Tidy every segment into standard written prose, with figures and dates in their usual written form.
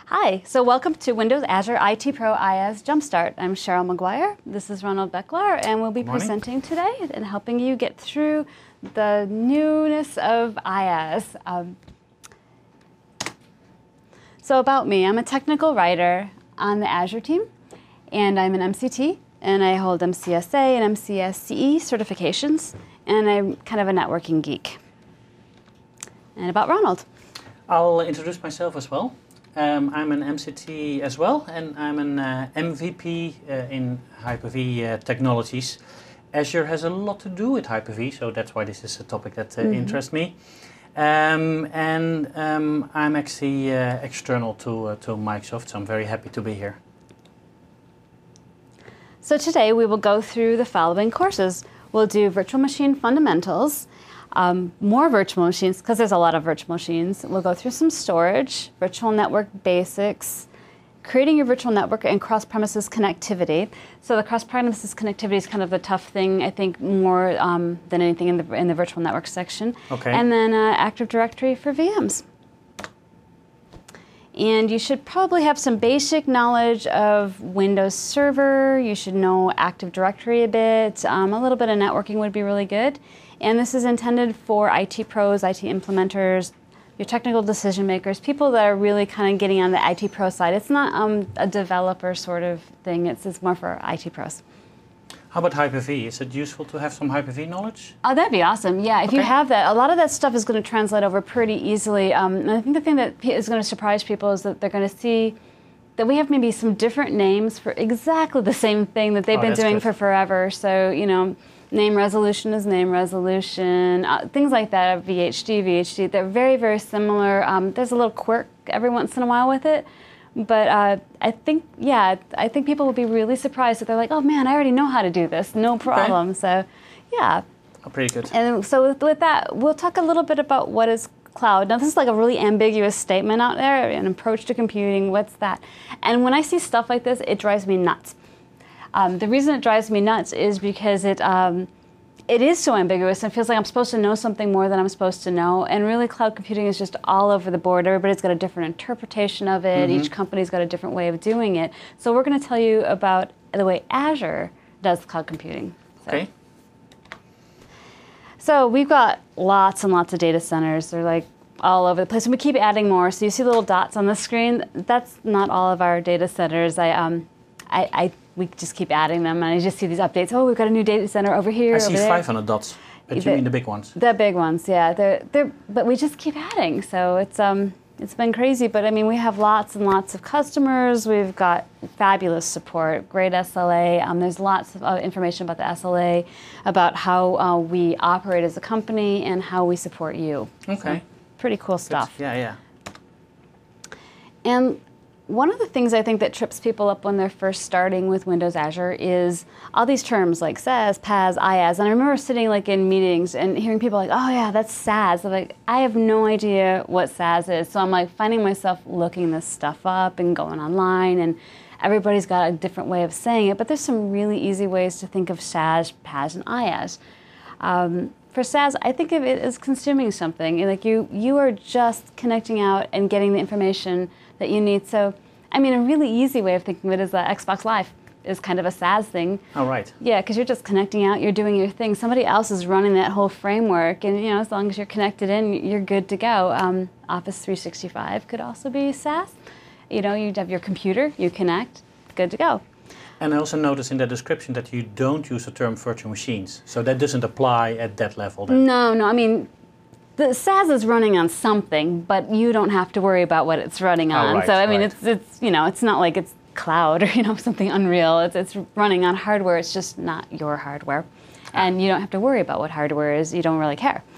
Hi, so welcome to Windows Azure IT Pro IaaS Jumpstart. I'm Cheryl McGuire. This is Ronald Becklar, and we'll be presenting today and helping you get through the newness of IaaS. So about me, I'm a technical writer on the Azure team, and I'm an MCT, and I hold MCSA and MCSCE certifications, and I'm kind of a networking geek. And about Ronald. I'll introduce myself as well. I'm an MCT as well, and I'm an MVP in Hyper-V technologies. Azure has a lot to do with Hyper-V, so that's why this is a topic that interests me. I'm actually external to Microsoft, so I'm very happy to be here. So today we will go through the following courses. We'll do virtual machine fundamentals, more virtual machines, because there's a lot of virtual machines. We'll go through some storage, virtual network basics, creating your virtual network, and cross-premises connectivity. So the cross-premises connectivity is kind of the tough thing, I think, more than anything in the virtual network section. Okay. And then Active Directory for VMs. And you should probably have some basic knowledge of Windows Server. You should know Active Directory a bit. A little bit of networking would be really good. And this is intended for IT pros, IT implementers, your technical decision makers, people that are really kind of getting on the IT pro side. It's not a developer sort of thing. It's more for IT pros. How about Hyper-V? Is it useful to have some Hyper-V knowledge? Oh, that'd be awesome. Yeah, if you have that, a lot of that stuff is going to translate over pretty easily. And I think the thing that is going to surprise people is that they're going to see that we have maybe some different names for exactly the same thing that they've been doing for forever. So, you know, name resolution is name resolution, things like that, VHD, they're very, very similar. There's a little quirk every once in a while with it. But I think people will be really surprised that they're like, oh man, I already know how to do this, no problem. So, yeah. Oh, pretty good. And so with that, we'll talk a little bit about what is cloud. Now, this is like a really ambiguous statement out there, an approach to computing, what's that? And when I see stuff like this, it drives me nuts. The reason it drives me nuts is because it is so ambiguous and feels like I'm supposed to know something more than I'm supposed to know. And really, cloud computing is just all over the board. Everybody's got a different interpretation of it. Each company's got a different way of doing it. So we're going to tell you about the way Azure does cloud computing. Okay. So we've got lots and lots of data centers. They're like all over the place. And we keep adding more. So you see little dots on the screen. That's not all of our data centers. We just keep adding them, and I just see these updates. Oh, we've got a new data center over here. I see 500 dots, but you mean the big ones? The big ones, yeah. But we just keep adding, so it's been crazy. But I mean, we have lots and lots of customers. We've got fabulous support, great SLA. There's lots of information about the SLA, about how we operate as a company, and how we support you. Okay. So, pretty cool stuff. Yeah. And one of the things I think that trips people up when they're first starting with Windows Azure is all these terms like SaaS, PaaS, IaaS. And I remember sitting like in meetings and hearing people like, oh yeah, that's SaaS. I'm like, I have no idea what SaaS is. So I'm like finding myself looking this stuff up and going online, and everybody's got a different way of saying it. But there's some really easy ways to think of SaaS, PaaS, and IaaS. For SaaS, I think of it as consuming something. Like you are just connecting out and getting the information that you need. So, I mean, a really easy way of thinking of it is Xbox Live is kind of a SaaS thing. Oh, right. Yeah, because you're just connecting out, you're doing your thing. Somebody else is running that whole framework, and you know, as long as you're connected in, you're good to go. Office 365 could also be SaaS. You know, you'd have your computer, you connect, good to go. And I also noticed in the description that you don't use the term virtual machines, so that doesn't apply at that level then. No, I mean, the SaaS is running on something, but you don't have to worry about what it's running on. So I mean, it's you know, it's not like it's cloud or something unreal. It's running on hardware. It's just not your hardware, and you don't have to worry about what hardware is. You don't really care.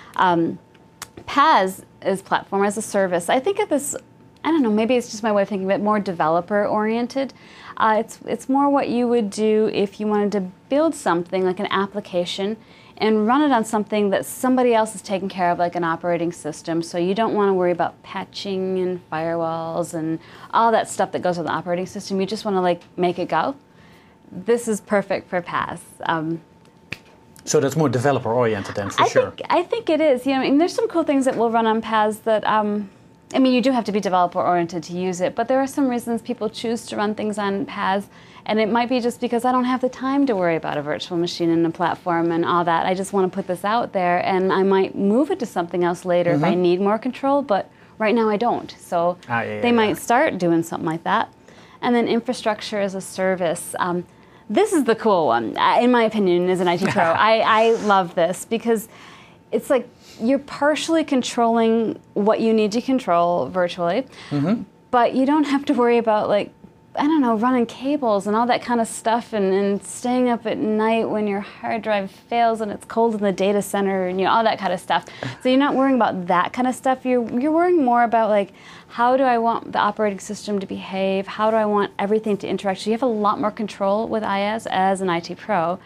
PaaS is platform as a service. I think of this. I don't know. Maybe it's just my way of thinking of it. More developer oriented. It's more what you would do if you wanted to build something like an application and run it on something that somebody else is taking care of, like an operating system. So you don't want to worry about patching and firewalls and all that stuff that goes with the operating system. You just want to like make it go. This is perfect for PaaS. So that's more developer oriented then, for sure. I think it is. You know, and there's some cool things that will run on PaaS that I mean, you do have to be developer-oriented to use it, but there are some reasons people choose to run things on PaaS, and it might be just because I don't have the time to worry about a virtual machine and a platform and all that. I just want to put this out there, and I might move it to something else later if I need more control, but right now I don't. So they might start doing something like that. And then infrastructure as a service. This is the cool one, in my opinion, as an IT pro. I love this because it's like you're partially controlling what you need to control virtually, but you don't have to worry about, like, I don't know, running cables and all that kind of stuff and staying up at night when your hard drive fails and it's cold in the data center and all that kind of stuff. So you're not worrying about that kind of stuff. You're worrying more about, like, how do I want the operating system to behave? How do I want everything to interact? So you have a lot more control with IaaS as an IT pro.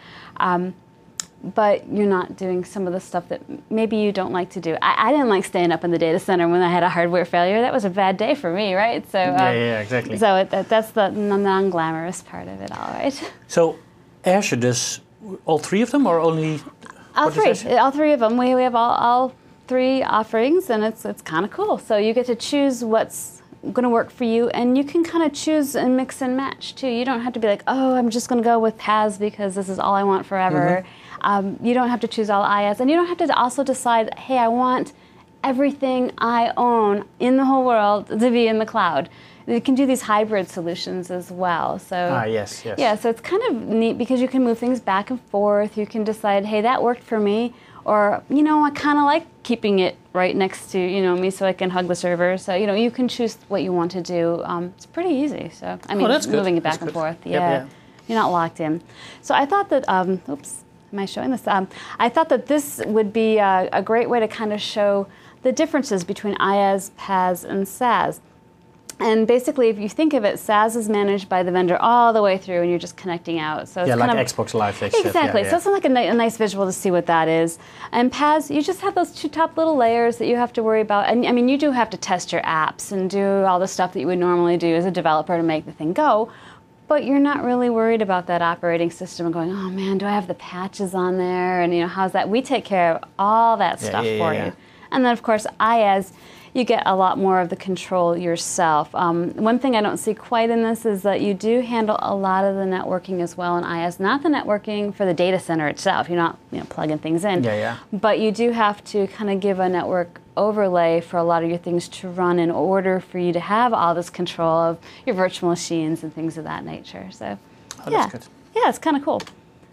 But you're not doing some of the stuff that maybe you don't like to do. I didn't like staying up in the data center when I had a hardware failure. That was a bad day for me, right? So exactly. So that's the non-glamorous part of it, all right? So Azure does all three of them, or only all three of them. We have all three offerings, and it's kind of cool. So you get to choose what's going to work for you, and you can kind of choose and mix and match too. You don't have to be like, oh, I'm just going to go with PaaS because this is all I want forever. You don't have to choose all IaaS, and you don't have to also decide, hey, I want everything I own in the whole world to be in the cloud. You can do these hybrid solutions as well. So yes. Yeah, so it's kind of neat because you can move things back and forth. You can decide, hey, that worked for me, or, I kind of like keeping it right next to, me so I can hug the server. So, you can choose what you want to do. It's pretty easy. So, I mean, moving it back and forth. Yeah. You're not locked in. So I thought that, oops. Am I showing this? I thought that this would be a great way to kind of show the differences between IaaS, PaaS, and SaaS. And basically, if you think of it, SaaS is managed by the vendor all the way through, and you're just connecting out. So it's like kind of, Xbox Live. Exactly. So it's like a nice visual to see what that is. And PaaS, you just have those two top little layers that you have to worry about. And I mean, you do have to test your apps and do all the stuff that you would normally do as a developer to make the thing go. But you're not really worried about that operating system and going, oh man, do I have the patches on there? And how's that? We take care of all that stuff for you. And then of course, IaaS, you get a lot more of the control yourself. One thing I don't see quite in this is that you do handle a lot of the networking as well in IaaS. Not the networking for the data center itself. You're not plugging things in. But you do have to kind of give a network overlay for a lot of your things to run in order for you to have all this control of your virtual machines and things of that nature. So, that's good. Yeah, it's kind of cool.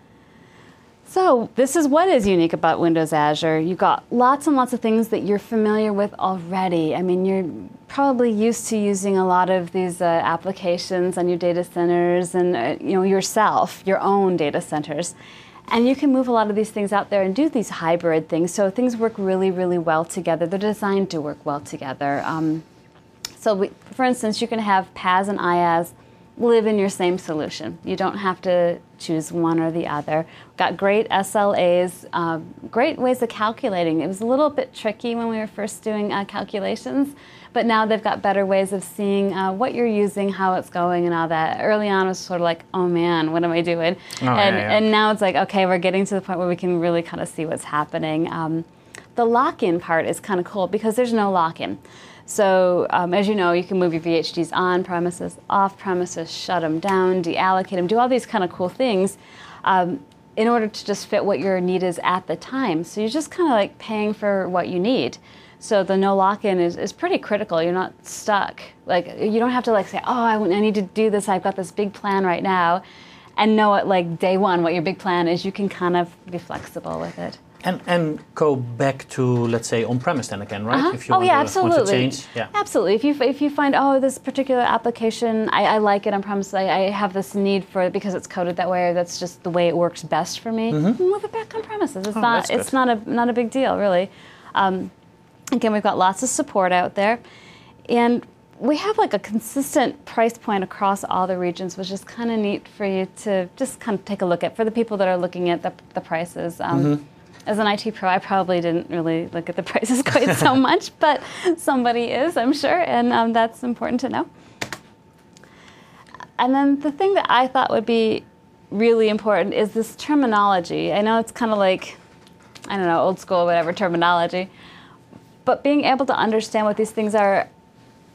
So this is what is unique about Windows Azure. You've got lots and lots of things that you're familiar with already. I mean, you're probably used to using a lot of these applications on your data centers and yourself, your own data centers. And you can move a lot of these things out there and do these hybrid things. So things work really, really well together. They're designed to work well together. For instance, you can have PaaS and IaaS live in your same solution. You don't have to choose one or the other. Got great SLAs, great ways of calculating. It was a little bit tricky when we were first doing calculations, but now they've got better ways of seeing what you're using, how it's going, and all that. Early on, it was sort of like, oh man, what am I doing? And now it's like, okay, we're getting to the point where we can really kind of see what's happening. The lock-in part is kind of cool because there's no lock-in. So as you know, you can move your VHDs on premises, off premises, shut them down, deallocate them, do all these kind of cool things in order to just fit what your need is at the time. So you're just kind of like paying for what you need. So the no lock-in is pretty critical. You're not stuck. Like, you don't have to say, oh, I need to do this. I've got this big plan right now, and know it like day one what your big plan is. You can kind of be flexible with it. And go back to, let's say, on-premise then again, right? If you want to change. Absolutely. If you find, this particular application, I like it on-premise, I have this need for it because it's coded that way, or that's just the way it works best for me, move it back on-premises. It's not a big deal, really. Again, we've got lots of support out there. And we have like a consistent price point across all the regions, which is kind of neat for you to just kind of take a look at, for the people that are looking at the prices. As an IT pro, I probably didn't really look at the prices quite so much, but somebody is, I'm sure, and that's important to know. And then the thing that I thought would be really important is this terminology. I know it's kind of like, I don't know, old school, whatever terminology, but being able to understand what these things are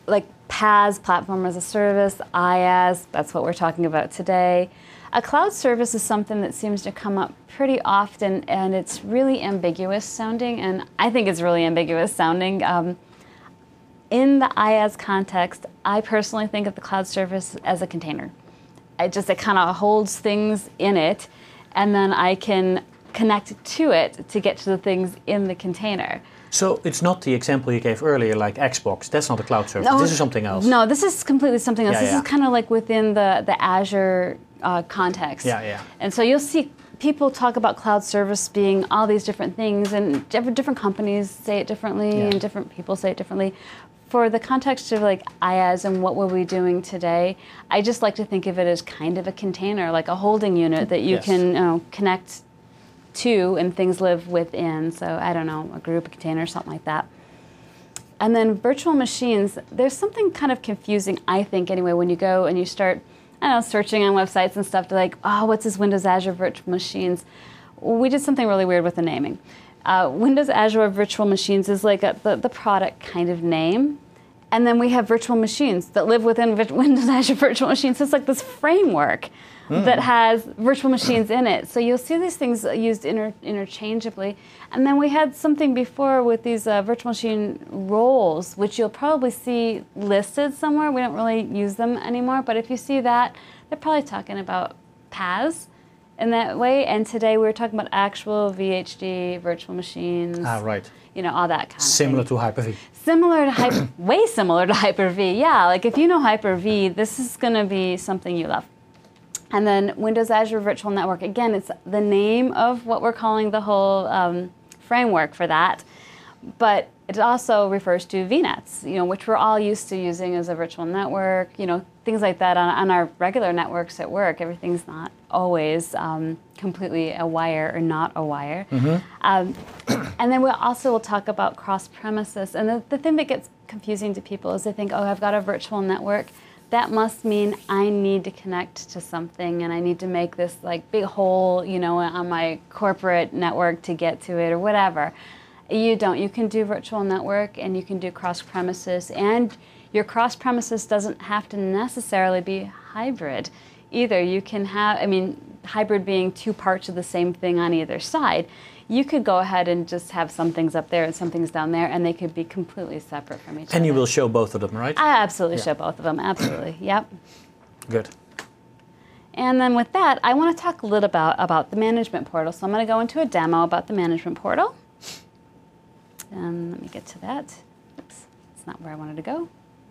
like PaaS, Platform as a Service, IaaS, that's what we're talking about today. A cloud service is something that seems to come up pretty often, and it's really ambiguous sounding, and I think it's really ambiguous sounding. In the IaaS context, I personally think of the cloud service as a container. It kind of holds things in it, and then I can connect to it to get to the things in the container. So it's not the example you gave earlier, like Xbox. That's not a cloud service. No, this is something else. No, this is completely something else. This is kind of like within the Azure context. Yeah. And so you'll see people talk about cloud service being all these different things, and different companies say it differently, and different people say it differently. For the context of like IaaS and what we'll be doing today, I just like to think of it as kind of a container, like a holding unit that you can connect to and things live within. So I don't know, a group, a container, something like that. And then virtual machines, there's something kind of confusing, I think anyway, when you go and you start, I don't know, searching on websites and stuff to like, oh, what's this Windows Azure Virtual Machines? We did something really weird with the naming. Windows Azure Virtual Machines is like the product kind of name. And then we have virtual machines that live within Windows Azure Virtual Machines. So it's like this framework that has virtual machines in it. So you'll see these things used interchangeably. And then we had something before with these virtual machine roles, which you'll probably see listed somewhere. We don't really use them anymore. But if you see that, they're probably talking about PaaS in that way. And today we were talking about actual VHD, virtual machines. Right. All that kind of Similar thing. to Hyper-V. Similar to way similar to Hyper-V. Yeah, like if you know Hyper-V, this is going to be something you love. And then Windows Azure Virtual Network. Again, it's the name of what we're calling the whole framework for that. But it also refers to VNets, which we're all used to using as a virtual network, things like that on our regular networks at work. Everything's not always completely a wire or not a wire. And then we also will talk about cross-premises. And the thing that gets confusing to people is they think, oh, I've got a virtual network. That must mean I need to connect to something and I need to make this like big hole, on my corporate network to get to it or whatever. You don't. You can do virtual network and you can do cross-premises, and your cross-premises doesn't have to necessarily be hybrid either. You can have, hybrid being two parts of the same thing on either side. You could go ahead and just have some things up there and some things down there, and they could be completely separate from each other. And you will show both of them, right? I absolutely show both of them, absolutely, yep. Good. And then with that, I want to talk a little about the management portal. So I'm going to go into a demo about the management portal. And let me get to that. Oops, it's not where I wanted to go.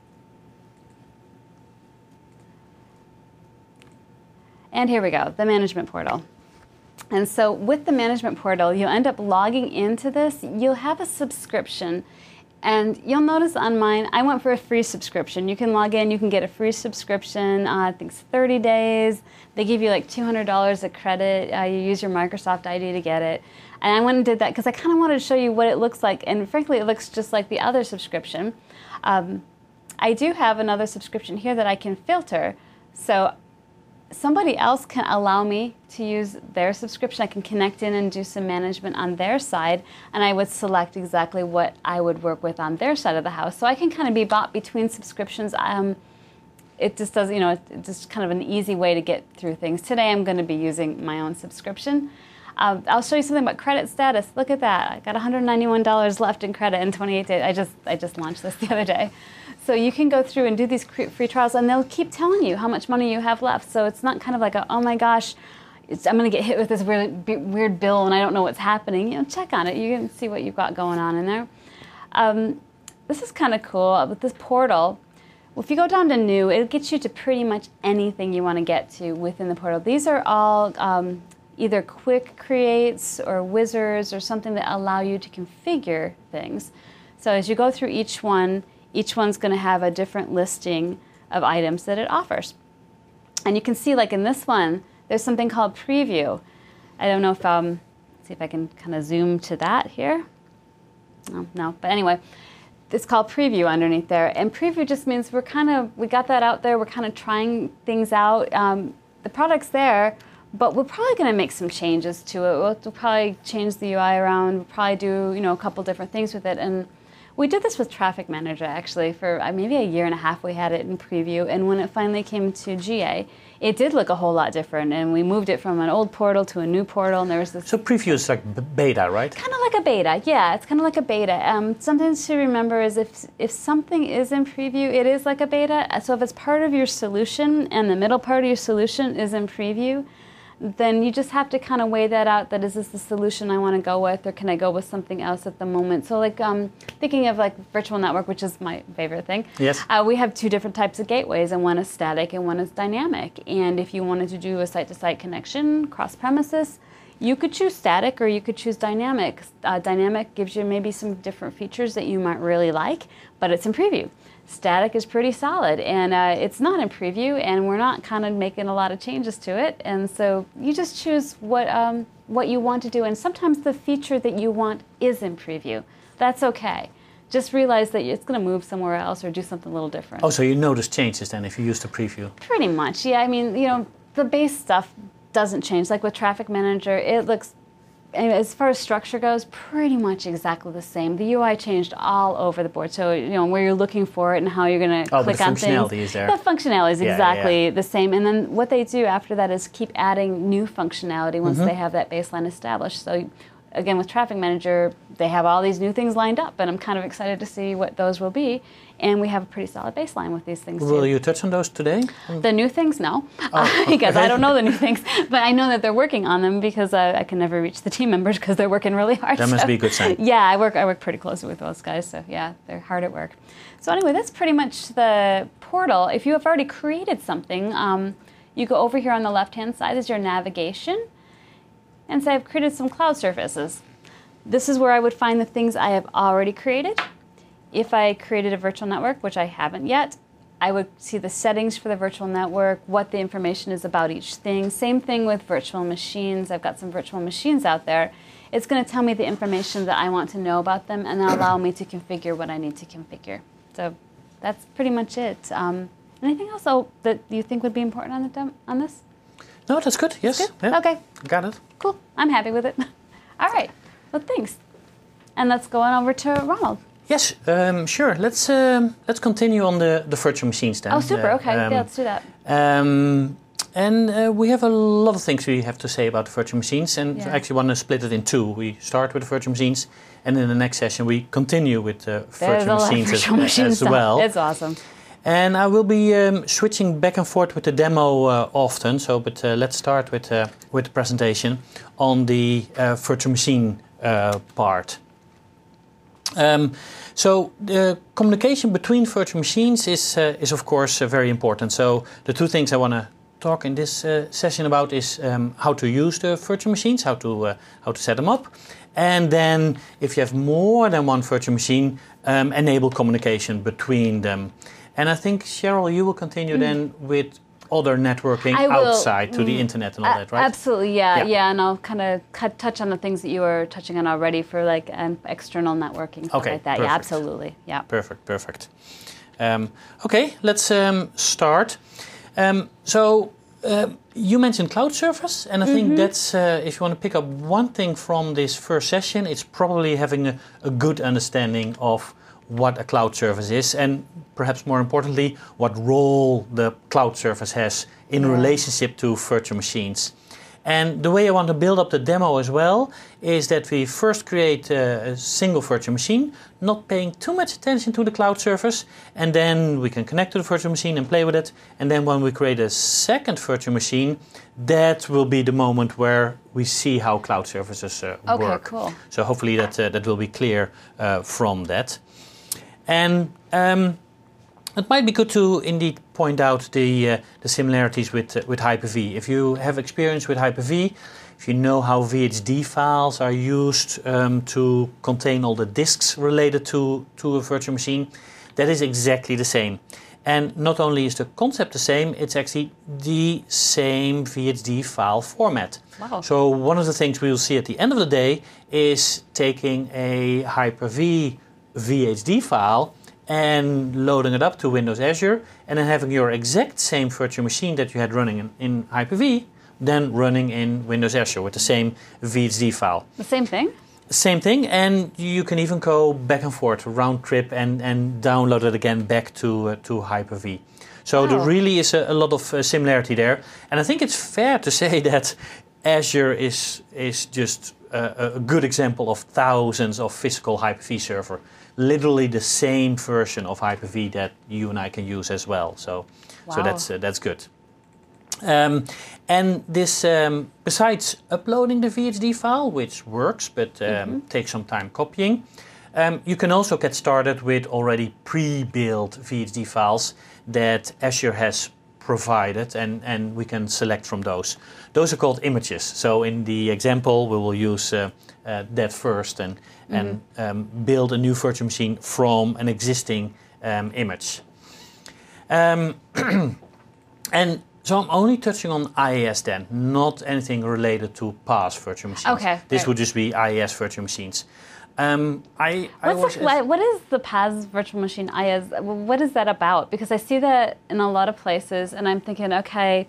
And here we go, the management portal. And so with the management portal, you'll end up logging into this. You'll have a subscription. And you'll notice on mine, I went for a free subscription. You can log in, you can get a free subscription. I think it's 30 days. They give you like $200 of credit. You use your Microsoft ID to get it. And I went and did that because I kind of wanted to show you what it looks like. And frankly, it looks just like the other subscription. I do have another subscription here that I can filter. So somebody else can allow me to use their subscription. I can connect in and do some management on their side, and I would select exactly what I would work with on their side of the house. So I can kind of be bought between subscriptions. It just does, it's just kind of an easy way to get through things. Today I'm going to be using my own subscription. I'll show you something about credit status. Look at that. I got $191 left in credit in 28 days. I just launched this the other day. So you can go through and do these free trials, and they'll keep telling you how much money you have left. So it's not kind of like, oh my gosh, I'm going to get hit with this weird bill and I don't know what's happening. Check on it. You can see what you've got going on in there. This is kind of cool. With this portal, if you go down to new, it gets you to pretty much anything you want to get to within the portal. These are all either quick creates or wizards or something that allow you to configure things. So as you go through each one's going to have a different listing of items that it offers. And you can see, like in this one, there's something called preview. I don't know if, let's see if I can kind of zoom to that here. No, but anyway, it's called preview underneath there. And preview just means we got that out there, we're kind of trying things out. The product's there, but we're probably going to make some changes to it. We'll probably change the UI around, we'll probably do, a couple different things with it. And We did this with Traffic Manager, actually, for maybe a year and a half. We had it in preview, and when it finally came to GA, it did look a whole lot different, and we moved it from an old portal to a new portal, and there was this... So preview is like beta, right? Kind of like a beta, yeah, it's kind of like a beta. Something to remember is if something is in preview, it is like a beta. So if it's part of your solution, and the middle part of your solution is in preview, then you just have to kind of weigh that out, that is this the solution I want to go with, or can I go with something else at the moment? So like thinking of like virtual network, which is my favorite thing. Yes. We have two different types of gateways, and one is static and one is dynamic. And if you wanted to do a site-to-site connection, cross-premises, you could choose static or you could choose dynamic. Dynamic gives you maybe some different features that you might really like, but it's in preview. Static is pretty solid, and it's not in preview, and we're not kind of making a lot of changes to it. And so you just choose what you want to do, and sometimes the feature that you want is in preview. That's okay. Just realize that it's going to move somewhere else or do something a little different. Oh, so you notice changes then if you use the preview? Pretty much, yeah. I mean, you know, the base stuff doesn't change. Like with Traffic Manager, it looks, as far as structure goes, pretty much exactly the same. The UI changed all over the board. So, you know, where you're looking for it and how you're going to click on things. Oh, the functionality is there. The functionality is exactly the same. And then what they do after that is keep adding new functionality once they have that baseline established. So, again, with Traffic Manager, they have all these new things lined up, and I'm kind of excited to see what those will be. And we have a pretty solid baseline with these things, Will you touch on those today? The new things, no. Because I don't know the new things. But I know that they're working on them because I can never reach the team members because they're working really hard. That must be a good sign. Yeah, I work pretty closely with those guys. So, yeah, they're hard at work. So, anyway, that's pretty much the portal. If you have already created something, you go over here on the left-hand side is your navigation. And say I've created some cloud services. This is where I would find the things I have already created. If I created a virtual network, which I haven't yet, I would see the settings for the virtual network, what the information is about each thing. Same thing with virtual machines. I've got some virtual machines out there. It's going to tell me the information that I want to know about them and allow me to configure what I need to configure. So that's pretty much it. Anything else that you think would be important on this? No, that's good. Yes. Good? Yeah. Okay. Got it. Cool. I'm happy with it. All right. Well, thanks. And let's go on over to Ronald. Yes, sure. Let's continue on the virtual machines then. Oh, super. Okay. Yeah, let's do that. And we have a lot of things we have to say about the virtual machines, and I actually want to split it in two. We start with the virtual machines, and in the next session we continue with the virtual machines as well. It's awesome. And I will be switching back and forth with the demo often. So, but let's start with the presentation on the virtual machine part. So the communication between virtual machines is of course very important. So the two things I want to talk in this session about is how to use the virtual machines, how to set them up, and then if you have more than one virtual machine, enable communication between them. And I think, Cheryl, you will continue then with other networking outside to the internet and all that, right? Absolutely, yeah. And I'll kind of touch on the things that you were touching on already for like external networking, stuff like that. Perfect. Yeah, absolutely. Yeah. Perfect. Okay, let's start. So you mentioned cloud service, and I think that's, if you want to pick up one thing from this first session, it's probably having a good understanding of what a cloud service is, and perhaps more importantly, what role the cloud service has in relationship to virtual machines. And the way I want to build up the demo as well is that we first create a single virtual machine, not paying too much attention to the cloud service, and then we can connect to the virtual machine and play with it. And then when we create a second virtual machine, that will be the moment where we see how cloud services work. Okay, cool. So hopefully that will be clear from that. And it might be good to indeed point out the similarities with Hyper-V. If you have experience with Hyper-V, if you know how VHD files are used to contain all the disks related to a virtual machine, that is exactly the same. And not only is the concept the same, it's actually the same VHD file format. Wow. So one of the things we will see at the end of the day is taking a Hyper-V VHD file and loading it up to Windows Azure, and then having your exact same virtual machine that you had running in Hyper-V, then running in Windows Azure with the same VHD file. The same thing? Same thing, and you can even go back and forth, round trip, and download it again back to Hyper-V. So there really is a lot of similarity there. And I think it's fair to say that Azure is just a good example of thousands of physical Hyper-V server. Literally the same version of Hyper-V that you and I can use as well. So that's good. And this, besides uploading the VHD file, which works but takes some time copying, you can also get started with already pre-built VHD files that Azure has provided, and we can select from those. Those are called images. So in the example, we will use that first and build a new virtual machine from an existing image. And so I'm only touching on IaaS then, not anything related to PaaS virtual machines. Okay. This would just be IaaS virtual machines. What is the PaaS virtual machine IaaS? What is that about? Because I see that in a lot of places, and I'm thinking, okay,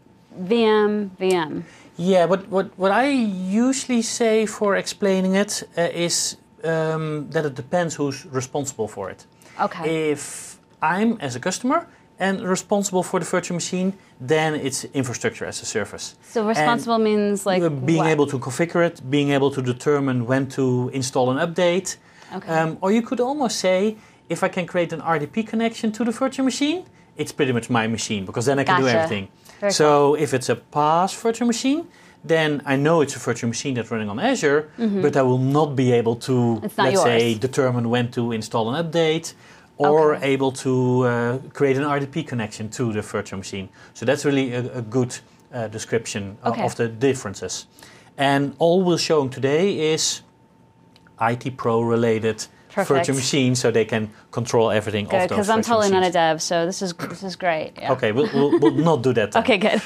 VM. Yeah, what I usually say for explaining it is that it depends who's responsible for it. Okay. If I'm, as a customer, and responsible for the virtual machine, then it's infrastructure as a service. So responsible means like being able to configure it, being able to determine when to install an update. Okay. Or you could almost say, if I can create an RDP connection to the virtual machine, it's pretty much my machine, because then I can do everything. Very so cool. if it's a PaaS virtual machine, then I know it's a virtual machine that's running on Azure, but I will not be able to, let's say, determine when to install an update, or able to create an RDP connection to the virtual machine. So that's really a good description of the differences. And all we're showing today is IT Pro related virtual machines, so they can control everything off those because I'm totally machines. not a dev, so this is great. Yeah. Okay, we'll not do that then. Okay, good.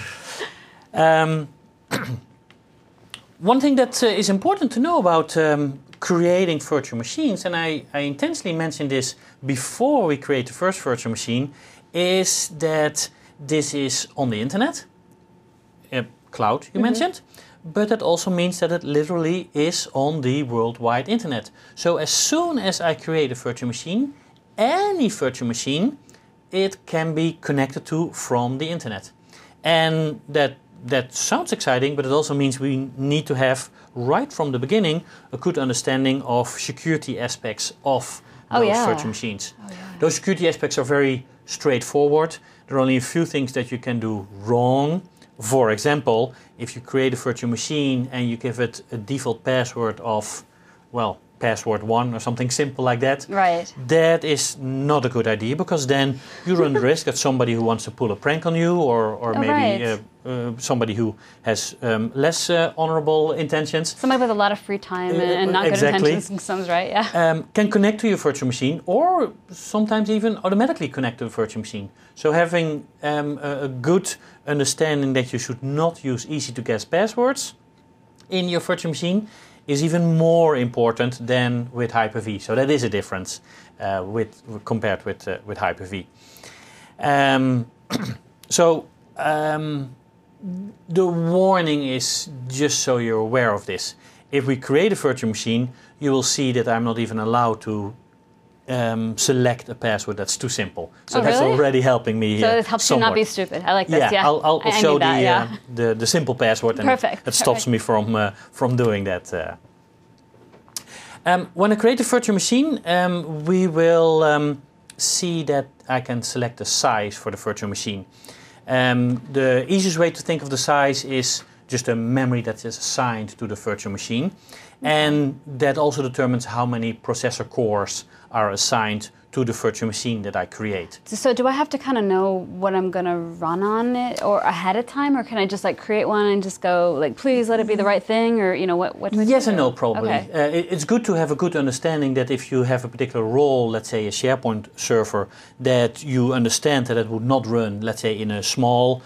One thing that is important to know about creating virtual machines, and I intentionally mentioned this before we create the first virtual machine, is that this is on the internet, cloud you mentioned, but that also means that it literally is on the worldwide internet. So as soon as I create a virtual machine, any virtual machine, it can be connected to from the internet. And that sounds exciting, but it also means we need to have, right from the beginning, a good understanding of security aspects of those virtual machines. Those security aspects are very straightforward. There are only a few things that you can do wrong. For example, if you create a virtual machine and you give it a default password of, well, password 1 or something simple like that, right, that is not a good idea, because then you run the risk that somebody who wants to pull a prank on you, or maybe somebody who has less honorable intentions, somebody with a lot of free time and not good intentions, sounds right, can connect to your virtual machine, or sometimes even automatically connect to the virtual machine. So having a good understanding that you should not use easy to guess passwords in your virtual machine is even more important than with Hyper-V. So that is a difference compared with Hyper-V. The warning is just so you're aware of this. If we create a virtual machine, you will see that I'm not even allowed to select a password that's too simple. So that's already helping me. So it helps you not be stupid. I like this. Yeah, I'll show the simple password, and that stops me from doing that. When I create a virtual machine, we will see that I can select the size for the virtual machine. The easiest way to think of the size is just a memory that is assigned to the virtual machine. And that also determines how many processor cores are assigned to the virtual machine that I create. So do I have to kind of know what I'm going to run on it or ahead of time, or can I just like create one and just go like, please let it be the right thing, or what do I do? Yes and no, probably. Okay. It's good to have a good understanding that if you have a particular role, let's say a SharePoint server, that you understand that it would not run, let's say, in a small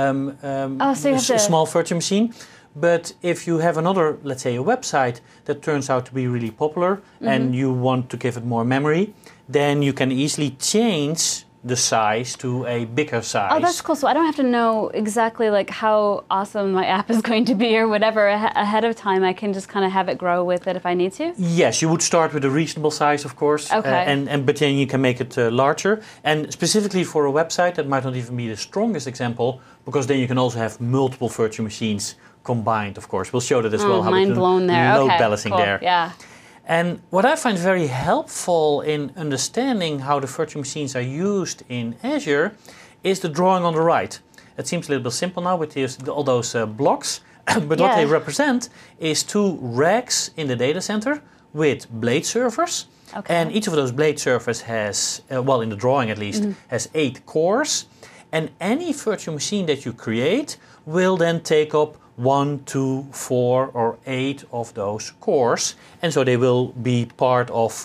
small virtual machine. But if you have another, let's say, a website that turns out to be really popular and you want to give it more memory, then you can easily change the size to a bigger size. Oh, that's cool. So I don't have to know exactly like how awesome my app is going to be or whatever ahead of time. I can just kind of have it grow with it if I need to? Yes, you would start with a reasonable size, of course. Okay. But then you can make it larger. And specifically for a website, that might not even be the strongest example, because then you can also have multiple virtual machines combined, of course. We'll show that as well. How mind blown there. Load Okay, balancing cool. there. Yeah. And what I find very helpful in understanding how the virtual machines are used in Azure is the drawing on the right. It seems a little bit simple now with all those blocks, but what they represent is 2 racks in the data center with blade servers. Okay. And each of those blade servers has, well, in the drawing at least, has 8 cores. And any virtual machine that you create will then take up 1, 2, 4, or 8 of those cores, and so they will be part of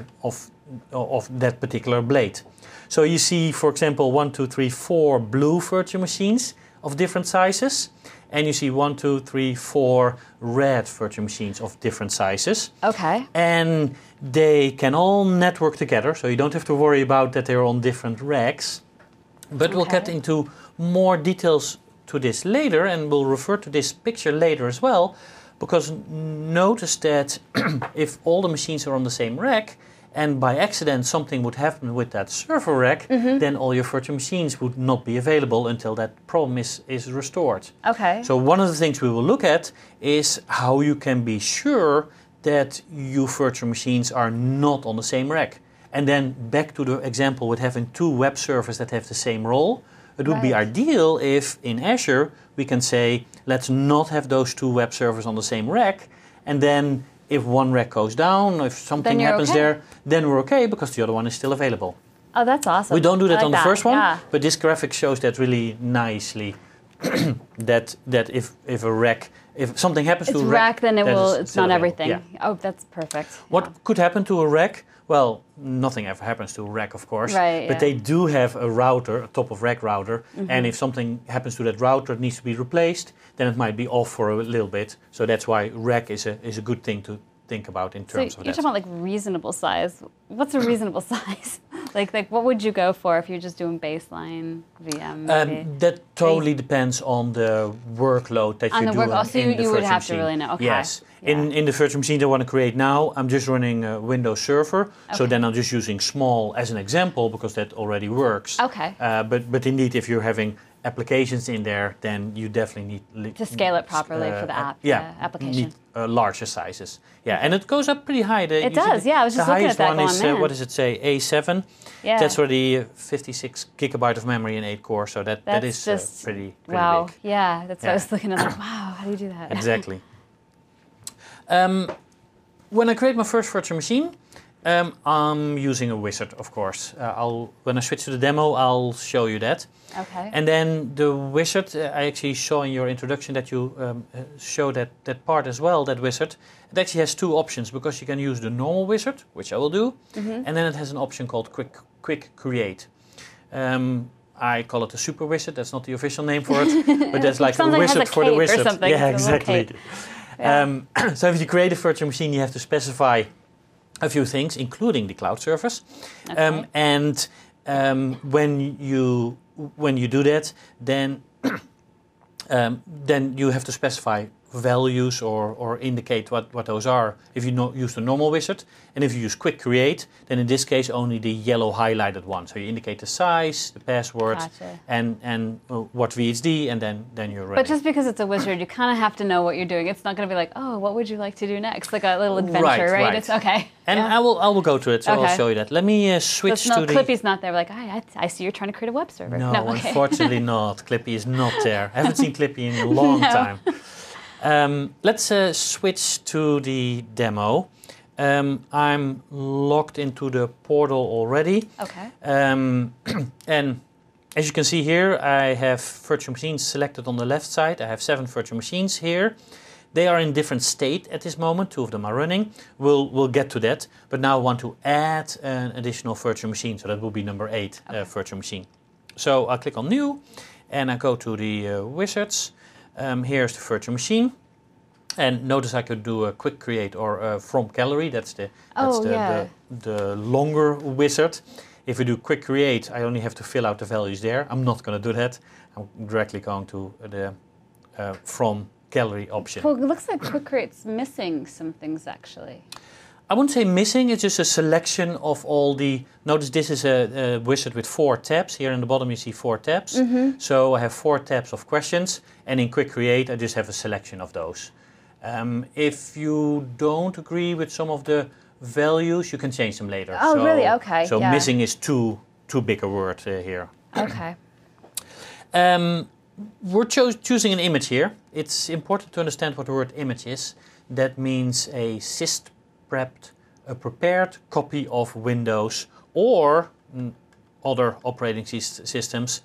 that particular blade. So you see, for example, 1, 2, 3, 4 blue virtual machines of different sizes, and you see 1, 2, 3, 4 red virtual machines of different sizes. Okay. And they can all network together, so you don't have to worry about that they're on different racks. But we'll get into more details to this later, and we'll refer to this picture later as well, because notice that if all the machines are on the same rack and by accident something would happen with that server rack, then all your virtual machines would not be available until that problem is restored. Okay. So one of the things we will look at is how you can be sure that your virtual machines are not on the same rack. And then back to the example with having 2 web servers that have the same role. It would be ideal if in Azure we can say, let's not have those 2 web servers on the same rack, and then if one rack goes down, if something happens there, then we're okay because the other one is still available. Oh, that's awesome. We don't do that on the first one, yeah. but this graphic shows that really nicely. that if a rack, if something happens to a rack, then it's not available. everything. Yeah. Oh, that's perfect. What could happen to a rack? Well, nothing ever happens to a rack, of course. Right, but they do have a router, a top-of-rack router, and if something happens to that router, it needs to be replaced, then it might be off for a little bit. So that's why rack is a good thing to think about in terms of that. You're talking about like reasonable size. What's a reasonable size? like what would you go for if you're just doing baseline VM? That totally depends on the workload that you do in the virtual you would have machine. to really know. Okay. Yes. Yeah. In the virtual machine I want to create now, I'm just running a Windows Server. So then I'm just using small as an example because that already works. Okay. But indeed, if you're having applications in there, then you definitely need to scale it properly for the app. Application. Need larger sizes. Yeah, and it goes up pretty high. It does. Yeah, I was just looking at that. The highest one is what does it say? A7. Yeah. That's already 56 gigabyte of memory and 8 cores. So that is just pretty wow. big. Yeah, that's what I was looking at. Like, wow, how do you do that? Exactly. When I create my first virtual machine, I'm using a wizard, of course. When I switch to the demo, I'll show you that. Okay. And then the wizard, I actually saw in your introduction that you show that part as well, that wizard. It actually has 2 options because you can use the normal wizard, which I will do, and then it has an option called Quick Create. I call it a super wizard. That's not the official name for it, but that's like a wizard for the wizard. Yeah, exactly. Yeah. So if you create a virtual machine, you have to specify a few things, including the cloud service. Okay. When you do that, then you have to specify values or indicate what those are if you use the normal wizard. And if you use Quick Create, then in this case only the yellow highlighted one. So you indicate the size, the password, and what VHD, and then you're ready. But just because it's a wizard, you kind of have to know what you're doing. It's not going to be like, oh, what would you like to do next? Like a little adventure, right? It's okay. And I will go to it, so I'll show you that. Let me switch to the... Clippy's not there. Like, I see you're trying to create a web server. No, unfortunately not. Clippy is not there. I haven't seen Clippy in a long time. Let's switch to the demo. I'm logged into the portal already. Okay. And as you can see here, I have virtual machines selected on the left side. I have 7 virtual machines here. They are in different state at this moment. 2 of them are running. We'll get to that. But now I want to add an additional virtual machine. So that will be number 8 virtual machine. So I'll click on New, and I go to the wizards. Here's the virtual machine. And notice I could do a Quick Create or from Gallery. That's the longer wizard. If we do quick create, I only have to fill out the values there. I'm not going to do that. I'm directly going to the from gallery option. Well, it looks like Quick Create's missing some things actually. I wouldn't say missing, it's just a selection of all the... Notice this is a wizard with 4 tabs. Here in the bottom you see 4 tabs. So I have 4 tabs of questions, and in Quick Create I just have a selection of those. If you don't agree with some of the values, you can change them later. Oh, really? Okay. So missing is too big a word here. Okay. We're choosing an image here. It's important to understand what the word image is. That means a a prepared copy of Windows or other operating systems,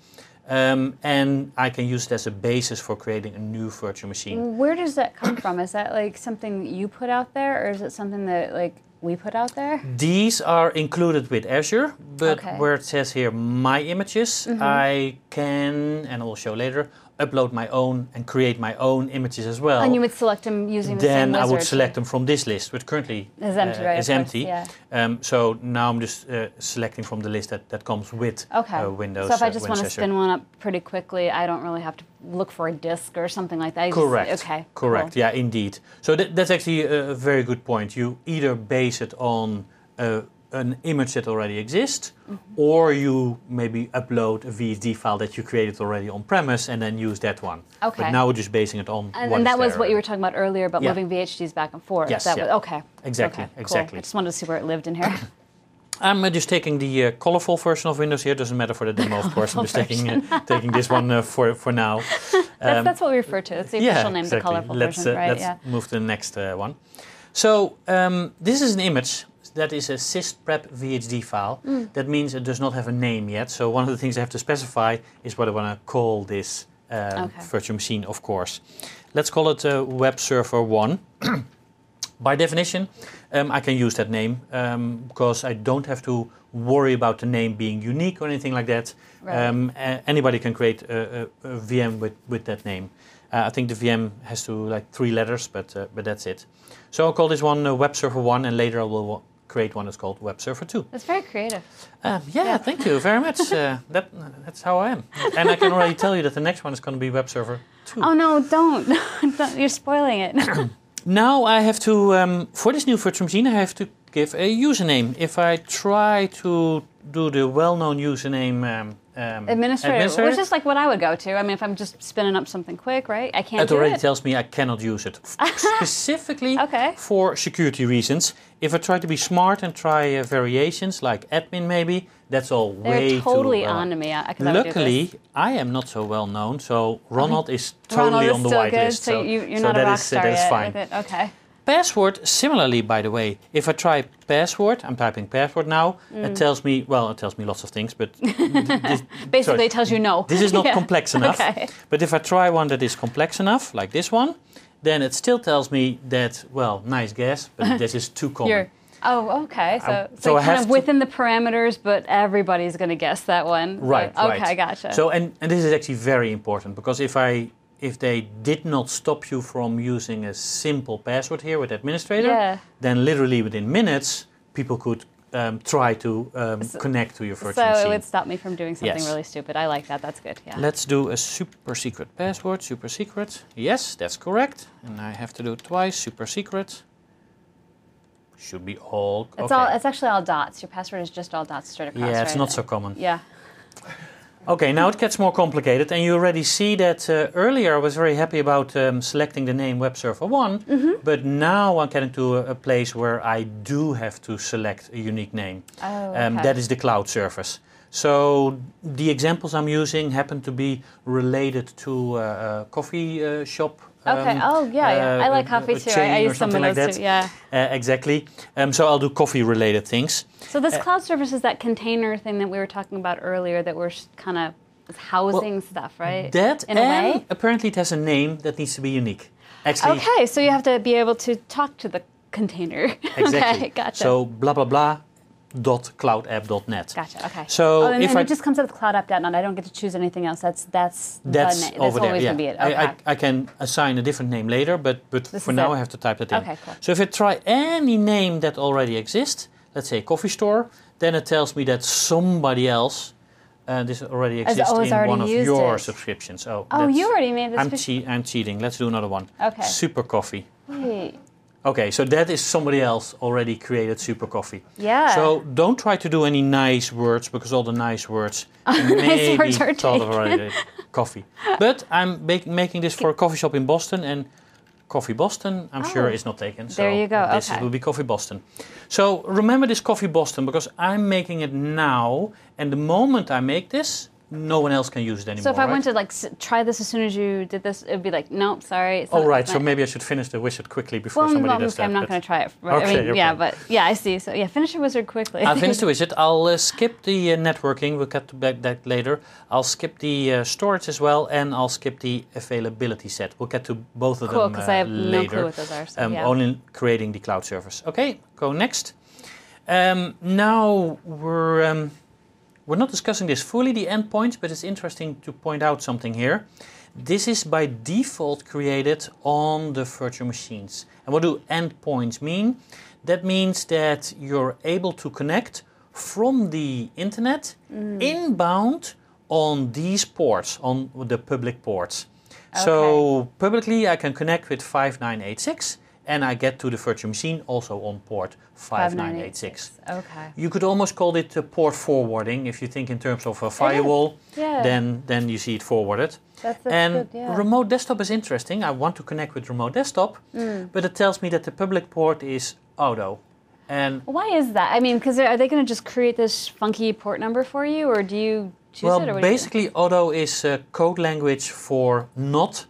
and I can use it as a basis for creating a new virtual machine. Where does that come from? Is that like something you put out there, or is it something that like we put out there? These are included with Azure, but where it says here My Images, I can, and I will show later, upload my own and create my own images as well. And you would select them using the same wizard? Then I would select them from this list, which currently is empty. Right, is empty. Course, yeah. So now I'm just selecting from the list that comes with Windows. So if I just want to spin one up pretty quickly, I don't really have to look for a disk or something like that. Correct. Correct. Cool. Yeah, indeed. So that's actually a very good point. You either base it on an image that already exists, or you maybe upload a VHD file that you created already on premise and then use that one. Okay. But now we're just basing it on and that was what you were talking about earlier about moving VHDs back and forth. Yes. Was, okay. Exactly. Okay, exactly. Cool. I just wanted to see where it lived in here. I'm just taking the colorful version of Windows here. Doesn't matter for the demo, of course. I'm just taking this one for now. That's what we refer to. It's the official name, the colorful version. Right? Let's move to the next one. So this is an image that is a sysprep VHD file. That means it does not have a name yet. So one of the things I have to specify is what I want to call this virtual machine, of course. Let's call it Web Server 1. By definition, I can use that name because I don't have to worry about the name being unique or anything like that. Right. Anybody can create a VM with that name. I think the VM has to like 3 letters, but that's it. So I'll call this one Web Server 1, and later I will create one that's called Web Server 2. That's very creative. Yeah, thank you very much. That's how I am. And I can already tell you that the next one is going to be Web Server 2. Oh no, don't. You're spoiling it. Now I have to, for this new virtual machine, I have to give a username. If I try to do the well-known username administrator, which is like what I would go to. I mean, if I'm just spinning up something quick, right? I can't do it. It already tells me I cannot use it. Specifically for security reasons. If I try to be smart and try variations like admin maybe, that's all way totally too... on to me. Luckily, I am not so well known, so Ronald is totally on the whitelist. So you're not a rock star yet fine. With it. Okay. Password, similarly, by the way. If I try password, I'm typing password now, it tells me lots of things, but... Basically, it tells you no. This is not complex enough. Okay. But if I try one that is complex enough, like this one, then it still tells me that, well, nice guess, but this is too common. Okay. So kind of within the parameters, but everybody's going to guess that one. Right, Okay, gotcha. So, and this is actually very important, because if they did not stop you from using a simple password here with administrator, then literally within minutes, people could try to connect to your virtual machine. So it would stop me from doing something really stupid. I like that. That's good. Yeah. Let's do a super secret password. Super secret. Yes, that's correct. And I have to do it twice. Super secret. Should be all... It's actually all dots. Your password is just all dots straight across. Yeah, it's not so common. Yeah. Okay, now it gets more complicated, and you already see that earlier I was very happy about selecting the name Web Server 1, but now I'm getting to a place where I do have to select a unique name. That is the cloud service. So the examples I'm using happen to be related to a coffee shop. I like coffee too. I use some of those too. Yeah. Exactly. So I'll do coffee-related things. So this cloud service is that container thing that we were talking about earlier that we're kind of housing stuff, right? That in a way. Apparently it has a name that needs to be unique. Actually. Okay, so you have to be able to talk to the container. Exactly. Okay, gotcha. So blah blah blah. .cloudapp.net. Gotcha. Okay. So and it just comes up with cloudapp.net. I don't get to choose anything else. That's over there. That's always going to be it. Okay. I can assign a different name later, but for now I have to type that in. Okay, cool. So if I try any name that already exists, let's say coffee store, then it tells me that somebody else, this already exists has in one of already used your it. subscriptions. Oh, that's- you already made this. I'm cheating. Let's do another one. Okay. Super Coffee. Wait. Okay, so that is somebody else already created Super Coffee. Yeah. So don't try to do any nice words, because all the nice words maybe words are thought of taken. already coffee. But I'm making this for a coffee shop in Boston, and Coffee Boston, I'm sure, is not taken. So there you go. This Okay. will be Coffee Boston. So remember this Coffee Boston, because I'm making it now, and the moment I make this, no one else can use it anymore. So if I right? went to like try this as soon as you did this, it would be like, nope, sorry. It's Oh, not right. So my- maybe I should finish the wizard quickly before Well, somebody no, does okay, that. I'm not but- going to try it. Okay, Yeah, okay. but yeah, I see. So yeah, finish your wizard quickly. I'll finish the wizard. I'll skip the networking. We'll get to that later. I'll skip the storage as well, and I'll skip the availability set. We'll get to both of Cool, them because I have later. no clue what those are. So yeah. Only creating the cloud servers. Okay, go next. Now we're not discussing this fully, the endpoints, but it's interesting to point out something here. This is by default created on the virtual machines. And what do endpoints mean? That means that you're able to connect from the internet inbound on these ports, on the public ports. So publicly I can connect with 5986 and I get to the virtual machine also on port 5986. Okay. You could almost call it port forwarding if you think in terms of a firewall. Yeah. Then you see it forwarded. That's and good, yeah. remote desktop is interesting. I want to connect with remote desktop, but it tells me that the public port is Odo. And Why is that? I mean, because are they going to just create this funky port number for you, or do you choose it? Or well, what basically Odo is a code language for not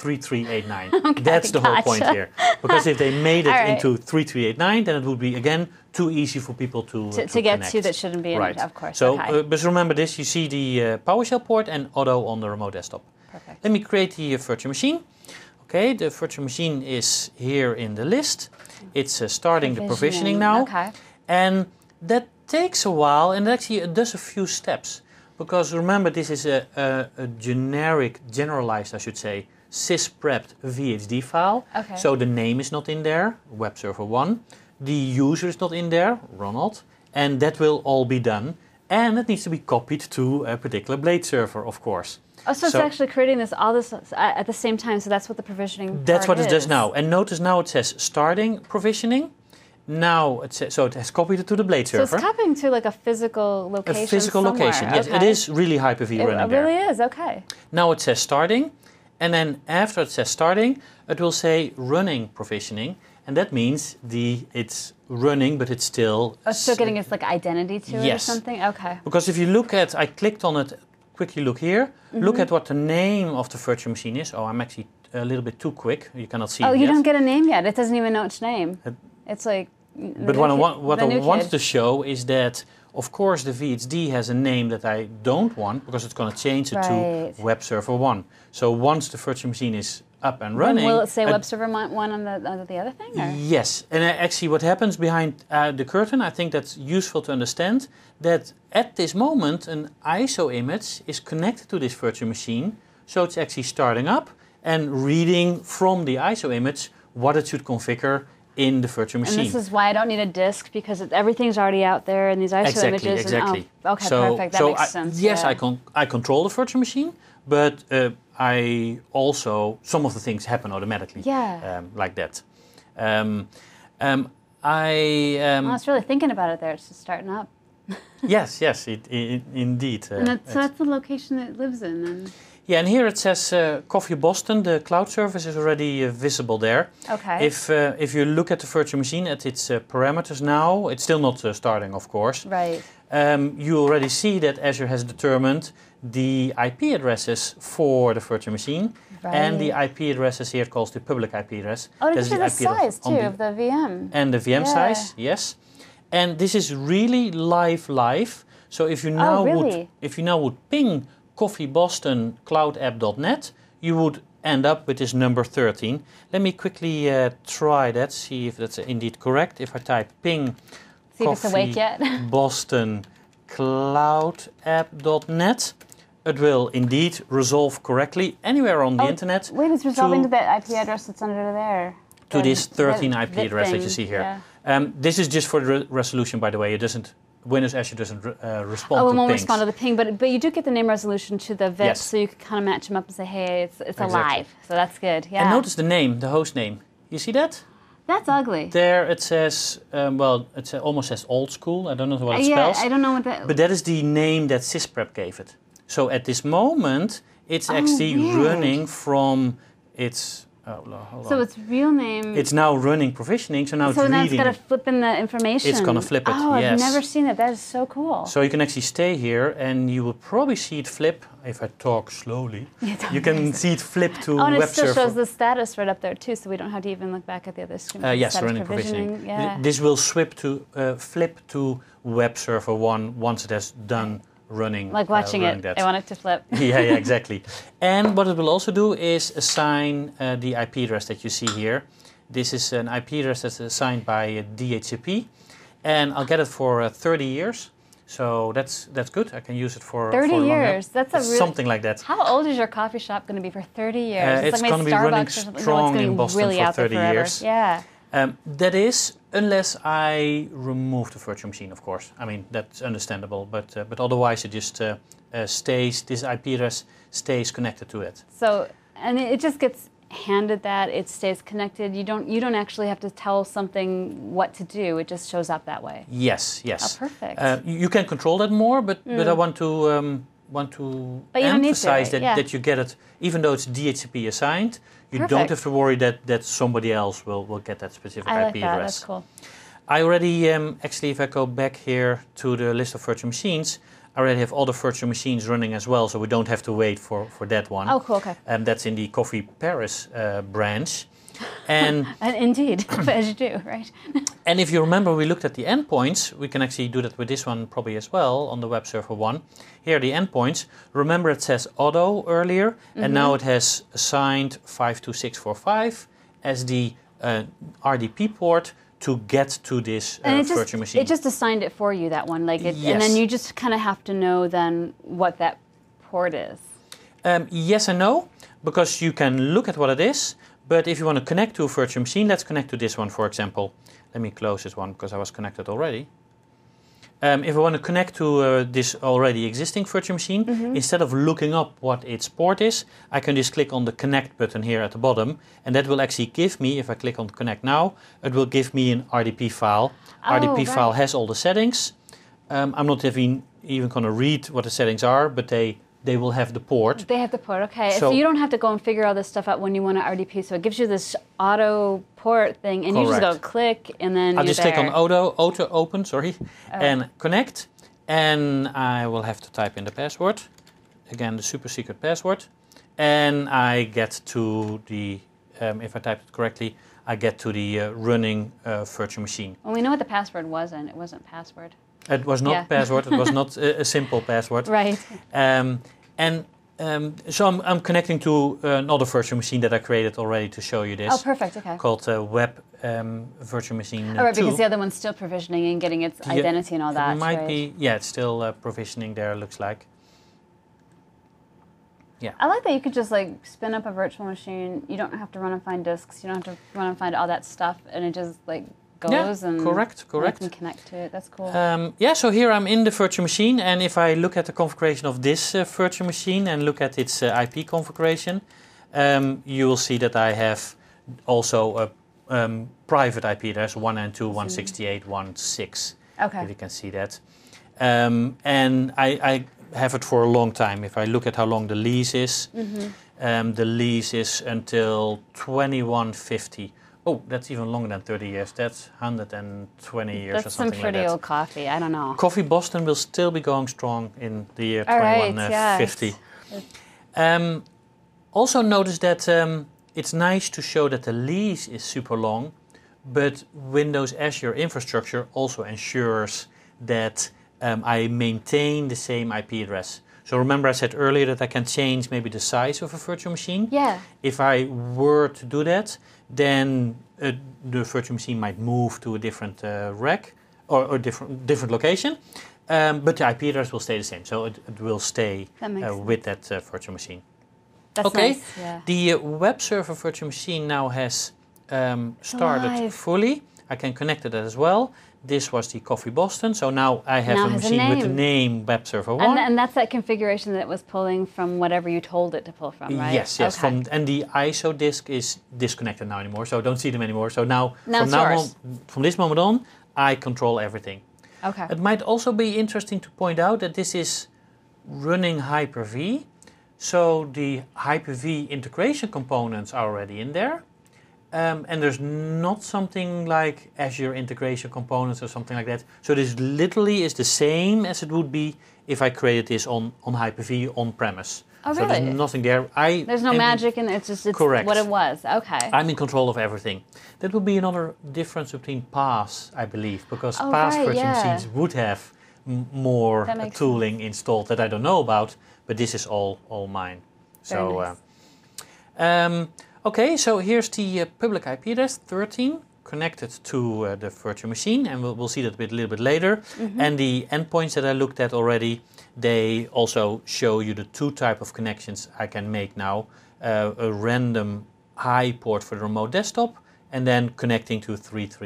3389. That's the whole point gotcha. here. Because if they made it All right. into 3389, then it would be again too easy for people to to get connect. to that shouldn't be in Right. it, of course. So, okay. but remember this, you see the PowerShell port and Odo on the remote desktop. Perfect. Let me create the virtual machine. Okay, the virtual machine is here in the list. It's starting the provisioning now. Okay. And that takes a while, and actually it does a few steps. Because remember, this is a generic, generalized, I should say, sys-prepped VHD file. Okay. So the name is not in there, web server 1. The user is not in there, Ronald. And that will all be done. And it needs to be copied to a particular Blade server, of course. Oh, so it's actually creating all this at the same time. So that's what the provisioning. That's part what it does is. now. And notice now it says starting provisioning. Now it says, so it has copied it to the Blade So server. it's copying to like a physical location. A physical somewhere. location. Yes, it Okay. is really Hyper-V It running there. really is. Okay. Now it says starting, and then after it says starting, it will say running provisioning, and that means it's running, but it's still. Oh, so getting its like identity to it or Yes. something. Okay. Because if you look at, I clicked on it. Quickly look here. Look at what the name of the virtual machine is. Oh, I'm actually a little bit too quick. You cannot see Oh, it you yet. don't get a name yet. It doesn't even know its name. It's like. But what I want to show is that, of course, the VHD has a name that I don't want because it's going to change it Right. to Web Server 1. So once the virtual machine is up and running... Will it say Web Server 1 on the other thing? Or? Yes. And actually what happens behind the curtain, I think that's useful to understand, that at this moment an ISO image is connected to this virtual machine. So it's actually starting up and reading from the ISO image what it should configure in the virtual machine. And this is why I don't need a disk, because everything's already out there in these ISO images. Exactly. And, okay, so, perfect. That makes sense. Yes, yeah. I control the virtual machine, but I also, some of the things happen automatically. Yeah. Like that. I was really thinking about it there. It's just starting up. Yes, indeed. And so that's the location it lives in. And yeah, and here it says Coffee Boston. The cloud service is already visible there. okay. If you look at the virtual machine at its parameters now, it's still not starting, of course. Right. You already see that Azure has determined the IP addresses for the virtual machine, and the IP addresses here it calls the public IP address. Oh, did you That's see the IP address size too of the VM? and the VM Yeah. size, yes. And this is really live. So if you now would ping coffeeboston.cloudapp.net, you would end up with this number 13. Let me quickly try that, see if that's indeed correct. If I type ping See if it's awake yet. coffeeboston.cloudapp.net, it will indeed resolve correctly anywhere on the internet. Wait, it's resolving to that IP address that's under there. To this 13 that IP address that you see here. Yeah. This is just for the resolution, by the way. It doesn't Windows Azure doesn't respond Oh, to it won't pings. respond to the ping, but you do get the name resolution to the VIP, Yes. so you can kind of match them up and say, hey, it's Exactly. alive. So that's good. Yeah. And notice the name, the host name. You see that? That's ugly. There it says, it almost says old school. I don't know what it Yeah, spells. I don't know what that. But that is the name that Sysprep gave it. So at this moment, it's actually weird. running from its... hold So on. its real name. It's now running provisioning, so now so it's now reading. it's got to flip in the information. It's gonna flip it, Oh, yes. I've never seen it. That is so cool. So you can actually stay here and you will probably see it flip. If I talk slowly, you can see it flip to Oh, and web it still server. shows the status right up there too, so we don't have to even look back at the other screen. Yes, Status running provisioning. Yeah. This will flip to web server 1 once it has done running. Like watching running it. that. I want it to flip. yeah, exactly. And what it will also do is assign the IP address that you see here. This is an IP address that's assigned by DHCP, and I'll get it for 30 years. So that's good. I can use it for 30 for longer. years. That's a It's really, something like that. How old is your coffee shop going to be for 30 years? It's like going to be Starbucks running or something. strong No, it's gonna in be Boston really for out there 30 forever. years. Yeah. That is, unless I remove the virtual machine, of course. I mean, that's understandable, but otherwise it just stays, this IP address stays connected to it. So, and it just gets handed that, it stays connected. You don't actually have to tell something what to do. It just shows up that way. Yes. Oh, perfect. You can control that more, but I want to But you don't need to, emphasize right? Yeah. that you get it, even though it's DHCP assigned, you don't Perfect. have to worry that somebody else will get that specific I like IP that. address. That's cool. I already, actually, if I go back here to the list of virtual machines, I already have all the virtual machines running as well, so we don't have to wait for that one. Oh, cool. Okay. That's in the Coffee Paris branch. And Indeed, as you do, right? and if you remember, we looked at the endpoints. We can actually do that with this one probably as well on the web server 1. Here are the endpoints. Remember it says auto earlier, and now it has assigned 52645 as the RDP port to get to this virtual machine. It just assigned it for you, that one. Yes. And then you just kind of have to know then what that port is. Yes and no, because you can look at what it is, but if you want to connect to a virtual machine, let's connect to this one, for example. Let me close this one because I was connected already. If I want to connect to this already existing virtual machine, instead of looking up what its port is, I can just click on the connect button here at the bottom, and that will actually give me, if I click on connect now, it will give me an RDP file. RDP file has all the settings. I'm not even going to read what the settings are, but they will have the port. They have the port, okay. So So you don't have to go and figure all this stuff out when you want to RDP. So it gives you this auto port thing, and you just go Correct. click, and then I'll you're just click on there. auto open, and connect, and I will have to type in the password. Again, the super secret password, and I get to the, if I type it correctly, I get to the running virtual machine. Well, we know what the password was, and it wasn't password. It was not Yeah. password. It was not a simple password. Right. So I'm connecting to another virtual machine that I created already to show you this. Oh, perfect. Okay. Called Web Virtual Machine All right, 2. because the other one's still provisioning and getting its identity and all that. It might right? be, yeah, it's still provisioning there, looks like. I like that you could just spin up a virtual machine. You don't have to run and find disks. You don't have to run and find all that stuff, and it just goes and correct. you can connect to it. That's cool. So here I'm in the virtual machine, and if I look at the configuration of this virtual machine and look at its IP configuration, you will see that I have also a private IP address 192.168.1.6. Okay. If you can see that. And I have it for a long time. If I look at how long the lease is, the lease is until 2150. Oh, that's even longer than 30 years. That's 120 years or That's some something like pretty that. old coffee. I don't know. Coffee Boston will still be going strong in the year All right, 2150. yes. Also notice that it's nice to show that the lease is super long, but Windows Azure infrastructure also ensures that I maintain the same IP address. So remember I said earlier that I can change maybe the size of a virtual machine? Yeah. If I were to do that, then the virtual machine might move to a different rack or different location, but the IP address will stay the same. So it will stay That makes with that virtual machine. That's Okay, nice. Yeah. the web server virtual machine now has started alive. fully. I can connect to that as well. This was the Coffee Boston. So now I have Now a has a machine with the name. name Web Server 1. And that's that configuration that it was pulling from whatever you told it to pull from, right? Yes, yes. Okay. And the ISO disk is disconnected now anymore, so I don't see them anymore. So now it's yours. from this moment on, I control everything. Okay. It might also be interesting to point out that this is running Hyper-V. So the Hyper-V integration components are already in there. And there's not something like Azure integration components or something like that. So this literally is the same as it would be if I created this on Hyper-V on-premise. Oh, so really? there's nothing there. There's no magic in it, it's Correct. what it was. Okay. I'm in control of everything. That would be another difference between PaaS, I believe, because PaaS right, virtual yeah. machines would have more That makes tooling installed that I don't know about, but this is all mine. Very nice. Okay, so here's the public IP address 13 connected to the virtual machine, and we'll see that a little bit later. Mm-hmm. And the endpoints that I looked at already, they also show you the two type of connections I can make now. A random high port for the remote desktop, and then connecting to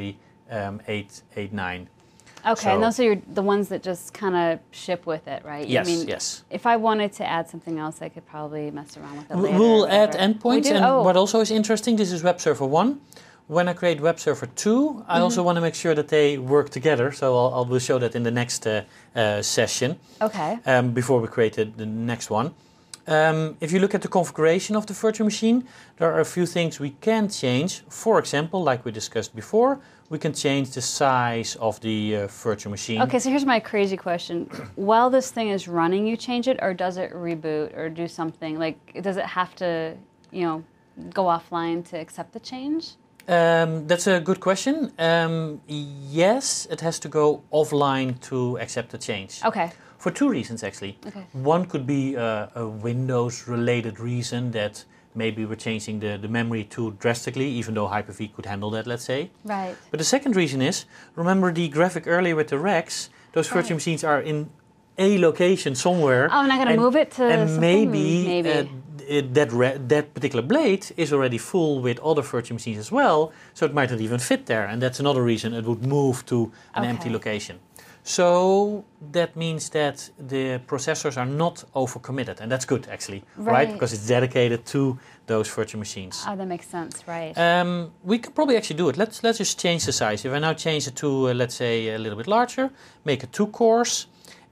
33889. Okay, So- and those are the ones that just kind of ship with it, right? Yes, I mean, yes. if I wanted to add something else, I could probably mess around with it later. We'll or add whatever. endpoints, We do? and Oh. what also is interesting, this is Web Server 1. When I create Web Server 2, I also want to make sure that they work together, so we'll show that in the next session, Okay. before we create the next one. If you look at the configuration of the virtual machine, there are a few things we can change. For example, like we discussed before, we can change the size of the virtual machine. Okay, so here's my crazy question. While this thing is running, you change it, or does it reboot or do something? Like, does it have to, go offline to accept the change? That's a good question. Yes, it has to go offline to accept the change. Okay. For two reasons, actually. Okay. One could be a Windows-related reason that maybe we're changing the memory too drastically, even though Hyper-V could handle that, let's say. Right. But the second reason is, remember the graphic earlier with the racks? Those virtual machines are in a location somewhere. Oh, I'm not going to move it to And something? maybe that particular blade is already full with other virtual machines as well, so it might not even fit there. And that's another reason it would move to an empty location. So that means that the processors are not overcommitted, and that's good actually, right? Because it's dedicated to those virtual machines. Oh, that makes sense, right. We could probably actually do it. Let's just change the size. If I now change it to, let's say, a little bit larger, make it 2 cores.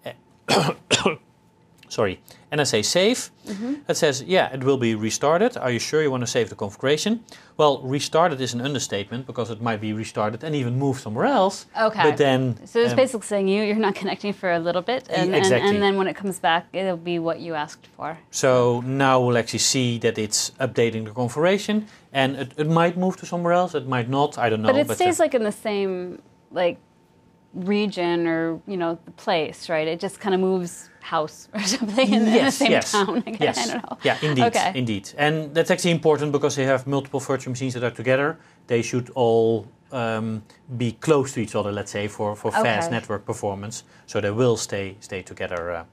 Sorry, and I say save. It says, yeah, it will be restarted. Are you sure you want to save the configuration? Well, restarted is an understatement because it might be restarted and even moved somewhere else. Okay. But then, so it's basically saying you're not connecting for a little bit, and, exactly. and then when it comes back, it'll be what you asked for. so now we'll actually see that it's updating the configuration, and it might move to somewhere else. It might not. I don't know. But it stays like in the same region or the place, right? It just kind of moves house or something in the same town. I don't know. Yeah, indeed, Okay. indeed. And that's actually important because they have multiple virtual machines that are together. They should all be close to each other, let's say, for fast network performance. So they will stay together.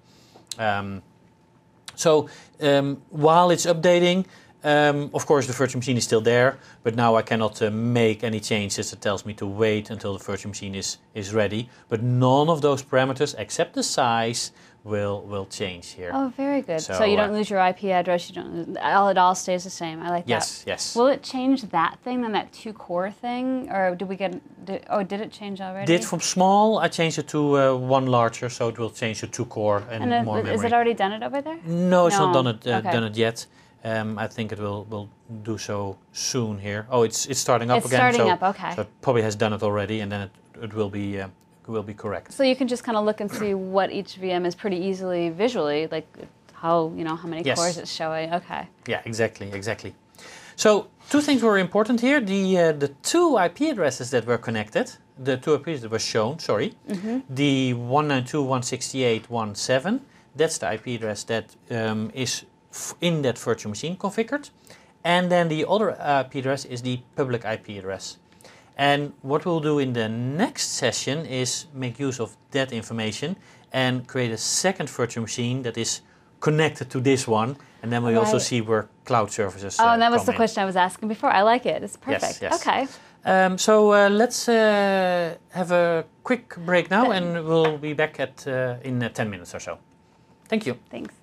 While it's updating, of course the virtual machine is still there, but now I cannot make any changes. It tells me to wait until the virtual machine is ready. But none of those parameters, except the size, will change here. Oh, very good. So, So you don't lose your IP address. It all stays the same. I like that. Yes. Will it change that thing, then that 2-core thing, or did it change already? Did from small, I changed it to 1 larger, so it will change to 2-core and more memory. Is it already done it over there? No, it's not done Okay. it yet. I think it will do so soon here. Oh, it's starting up It's again. starting up, okay. So it probably has done it already, and then it will be correct. So you can just kind of look and see what each VM is pretty easily visually, like how many cores it's showing. Okay. Yeah, exactly. So 2 things were important here. The 2 IP addresses that were connected, the 2 IP addresses that were shown. Sorry, the 192.168.1.7. That's the IP address that is in that virtual machine configured, and then the other IP address is the public IP address. And what we'll do in the next session is make use of that information and create a second virtual machine that is connected to this one, and then we also see where cloud services Oh, and that was the come in. question I was asking before. I like it. It's perfect. Yes. Okay. Let's have a quick break now, and we'll be back in 10 minutes or so. Thank you. Thanks.